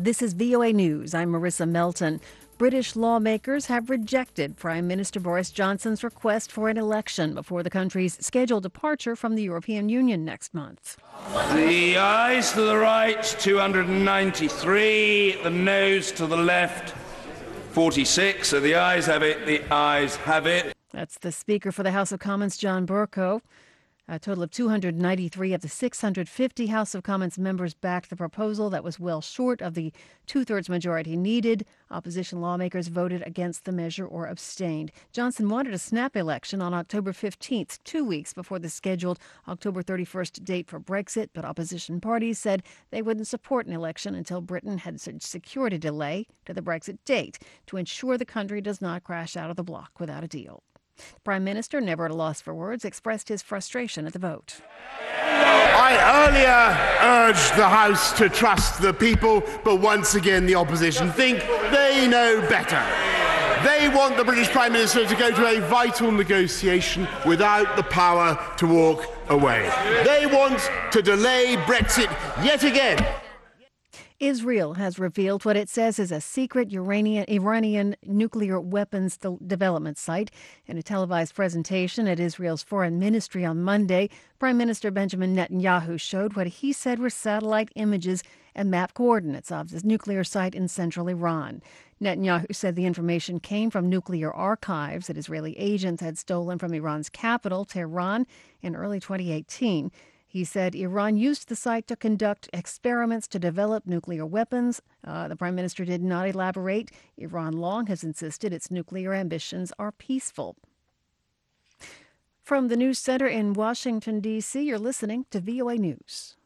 This is VOA News. I'm Marissa Melton. British lawmakers have rejected Prime Minister Boris Johnson's request for an election before the country's scheduled departure from the European Union next month. The ayes to the right, 293. The noes to the left, 46. So the ayes have it. The ayes have it. That's the Speaker for the House of Commons, John Bercow. A total of 293 of the 650 House of Commons members backed the proposal that was well short of the two-thirds majority needed. Opposition lawmakers voted against the measure or abstained. Johnson wanted a snap election on October 15th, 2 weeks before the scheduled October 31st date for Brexit, but opposition parties said they wouldn't support an election until Britain had secured a delay to the Brexit date to ensure the country does not crash out of the bloc without a deal. The Prime Minister, never at a loss for words, expressed his frustration at the vote. I earlier urged the House to trust the people, but once again the opposition think they know better. They want the British Prime Minister to go to a vital negotiation without the power to walk away. They want to delay Brexit yet again. Israel has revealed what it says is a secret Iranian nuclear weapons development site. In a televised presentation at Israel's foreign ministry on Monday, Prime Minister Benjamin Netanyahu showed what he said were satellite images and map coordinates of this nuclear site in central Iran. Netanyahu said the information came from nuclear archives that Israeli agents had stolen from Iran's capital, Tehran, in early 2018. He said Iran used the site to conduct experiments to develop nuclear weapons. The prime minister did not elaborate. Iran long has insisted its nuclear ambitions are peaceful. From the News Center in Washington, D.C., you're listening to VOA News.